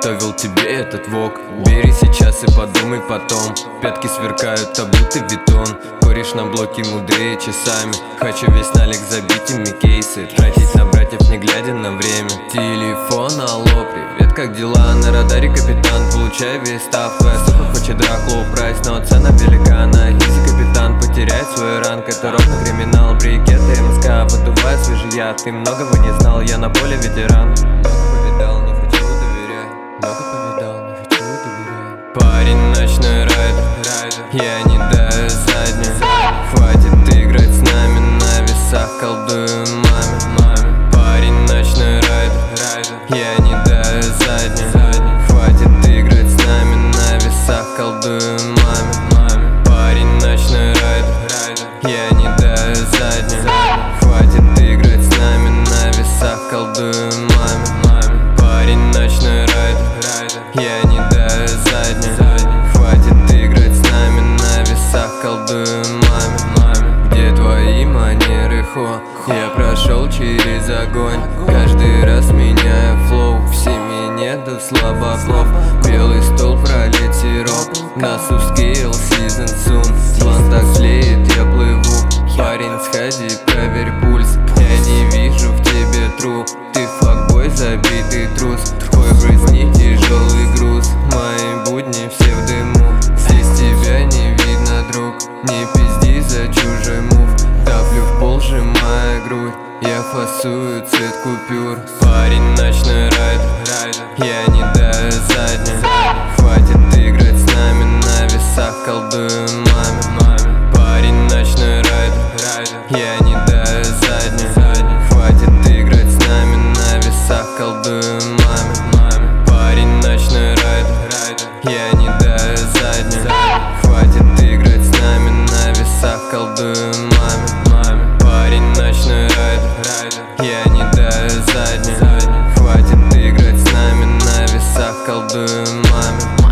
готовил тебе этот вок. Бери сейчас и подумай потом. Пятки сверкают, а будто бетон. Кореш на блоке мудрее часами. Хочу весь налик забить ими кейсы. Тратить на братьев, не глядя на время. Телефон, алло, привет, как дела? На радаре капитан, получай весь став. Твоя сука хочет Драклу прайс, но цена велика. На изи капитан потеряет свой ранг. Это ровно криминал, брикеты, МСК. Подуваю свежий яд, ты многого не знал. Я на поле ветеран. Много повидал, не хочу доверять. Много повидал, не хочу доверять. Парень ночной райдер, я не даю заднюю. Хватит играть с нами, на весах колдую маме. Парень ночной райдер, я не даю заднюю. Хватит играть с нами, на весах колдую маме. Парень ночной райдер, я не даю заднюю. Хватит играть с нами, на весах колдую маме. Парень ночной райдер, я не даю заднюю. Хватит играть с нами, на весах колдую маме. Где твои манеры, хо? Я прошел через огонь, каждый раз меняя флоу. В семье нету слабаков, белый стол пролет сироп. На скейл season soon, план так злеет, я плыву. Парень, сходи, проверь пульс, я не вижу в тебе тру. Ты факбой, забитый трус, твой в жизни тяжелый груз. Мои будни все в дыму, здесь тебя не видно, друг. Не пизди за чужой мув, давлю в пол, сжимая грудь. Я фасую цвет купюр. Парень ночной райдер, я не даю заднюю. Хватит играть с нами, на весах колдую маме. Парень ночной райдер, я не даю заднюю. Хватит играть с нами, на весах колдую маме. Парень ночной райдер, я не даю заднюю. Хватит играть с нами, на весах колдую маме. Парень ночной райдер, я не даю заднюю. Хватит играть с нами, на весах колдую маме.